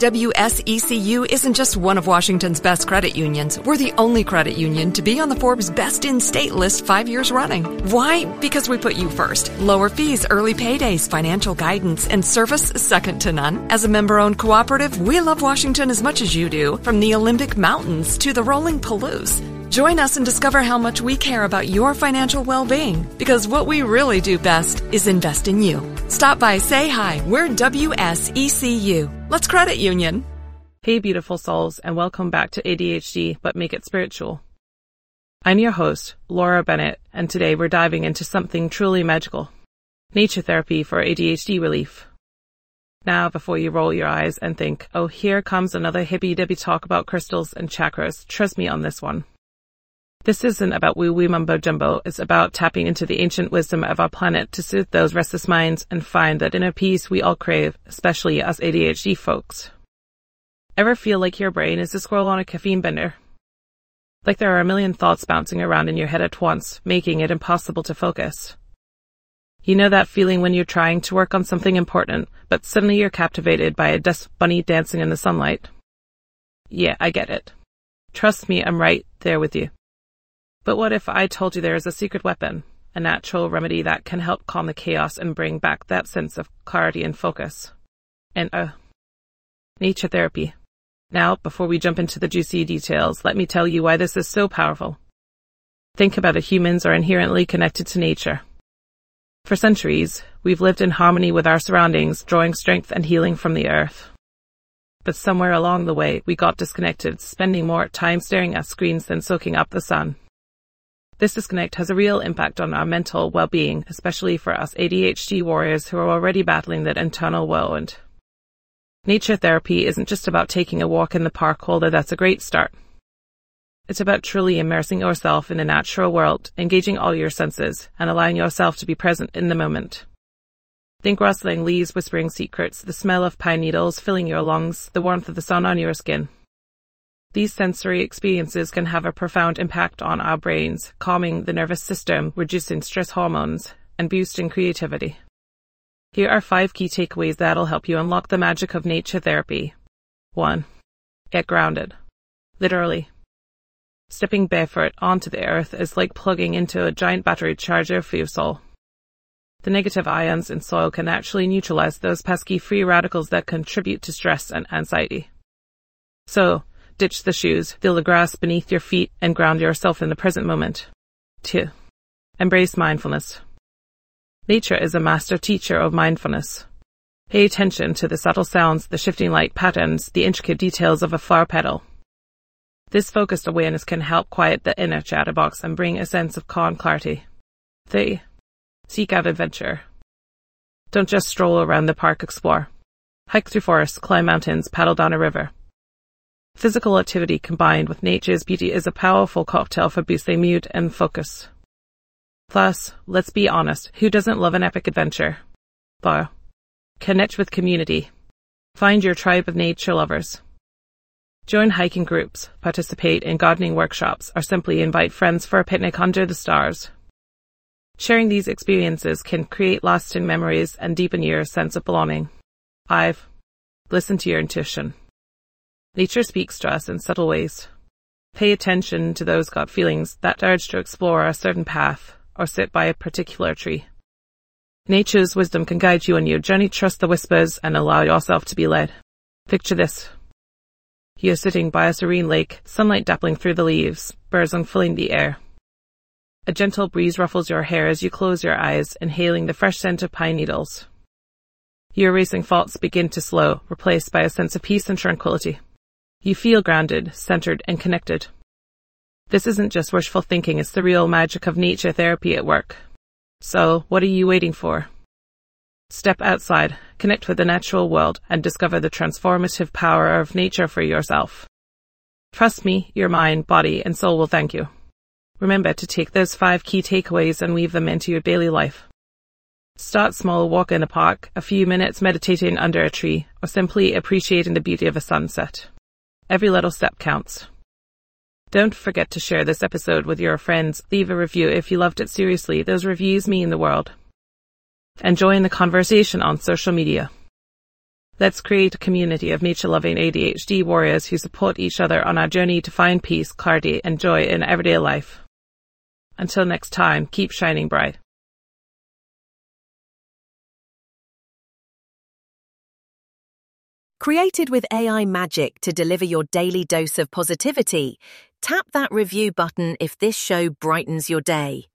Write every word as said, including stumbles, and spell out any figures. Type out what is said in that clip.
W S E C U isn't just one of Washington's best credit unions. We're the only credit union to be on the Forbes Best in State list five years running. Why? Because we put you first. Lower fees, early paydays, financial guidance, and service second to none. As a member-owned cooperative, we love Washington as much as you do, from the Olympic Mountains to the rolling Palouse. Join us and discover how much we care about your financial well-being, because what we really do best is invest in you. Stop by, say hi. We're W S E C U. Let's credit union. Hey beautiful souls, and welcome back to A D H D, but make it spiritual. I'm your host, Laura Bennett, and today we're diving into something truly magical. Nature therapy for A D H D relief. Now, before you roll your eyes and think, oh, here comes another hippy-dippy talk about crystals and chakras, trust me on this one. This isn't about woo-woo mumbo-jumbo, it's about tapping into the ancient wisdom of our planet to soothe those restless minds and find that inner peace we all crave, especially us A D H D folks. Ever feel like your brain is a squirrel on a caffeine bender? Like there are a million thoughts bouncing around in your head at once, making it impossible to focus. You know that feeling when you're trying to work on something important, but suddenly you're captivated by a dust bunny dancing in the sunlight? Yeah, I get it. Trust me, I'm right there with you. But what if I told you there is a secret weapon, a natural remedy that can help calm the chaos and bring back that sense of clarity and focus? And, uh, nature therapy. Now, before we jump into the juicy details, let me tell you why this is so powerful. Think about it, humans are inherently connected to nature. For centuries, we've lived in harmony with our surroundings, drawing strength and healing from the earth. But somewhere along the way, we got disconnected, spending more time staring at screens than soaking up the sun. This disconnect has a real impact on our mental well-being, especially for us A D H D warriors who are already battling that internal whirlwind. Nature therapy isn't just about taking a walk in the park, although that's a great start. It's about truly immersing yourself in the natural world, engaging all your senses, and allowing yourself to be present in the moment. Think rustling leaves whispering secrets, the smell of pine needles filling your lungs, the warmth of the sun on your skin. These sensory experiences can have a profound impact on our brains, calming the nervous system, reducing stress hormones, and boosting creativity. Here are five key takeaways that'll help you unlock the magic of nature therapy. one. Get grounded. Literally. Stepping barefoot onto the earth is like plugging into a giant battery charger for your soul. The negative ions in soil can actually neutralize those pesky free radicals that contribute to stress and anxiety. So, ditch the shoes, feel the grass beneath your feet, and ground yourself in the present moment. two. Embrace mindfulness. Nature is a master teacher of mindfulness. Pay attention to the subtle sounds, the shifting light patterns, the intricate details of a flower petal. This focused awareness can help quiet the inner chatterbox and bring a sense of calm clarity. three. Seek out adventure. Don't just stroll around the park, explore. Hike through forests, climb mountains, paddle down a river. Physical activity combined with nature's beauty is a powerful cocktail for boosting mood and focus. Plus, let's be honest, who doesn't love an epic adventure? four. Connect with community. Find your tribe of nature lovers. Join hiking groups, participate in gardening workshops, or simply invite friends for a picnic under the stars. Sharing these experiences can create lasting memories and deepen your sense of belonging. five. Listen to your intuition. Nature speaks to us in subtle ways. Pay attention to those gut feelings, that urge to explore a certain path or sit by a particular tree. Nature's wisdom can guide you on your journey. Trust the whispers and allow yourself to be led. Picture this. You're sitting by a serene lake, sunlight dappling through the leaves, birds filling the air. A gentle breeze ruffles your hair as you close your eyes, inhaling the fresh scent of pine needles. Your racing thoughts begin to slow, replaced by a sense of peace and tranquility. You feel grounded, centered, and connected. This isn't just wishful thinking, it's the real magic of nature therapy at work. So, what are you waiting for? Step outside, connect with the natural world, and discover the transformative power of nature for yourself. Trust me, your mind, body, and soul will thank you. Remember to take those five key takeaways and weave them into your daily life. Start small, walk in a park, a few minutes meditating under a tree, or simply appreciating the beauty of a sunset. Every little step counts. Don't forget to share this episode with your friends. Leave a review if you loved it. Seriously, those reviews mean the world. And join the conversation on social media. Let's create a community of nature-loving A D H D warriors who support each other on our journey to find peace, clarity, and joy in everyday life. Until next time, keep shining bright. Created with A I magic to deliver your daily dose of positivity, tap that review button if this show brightens your day.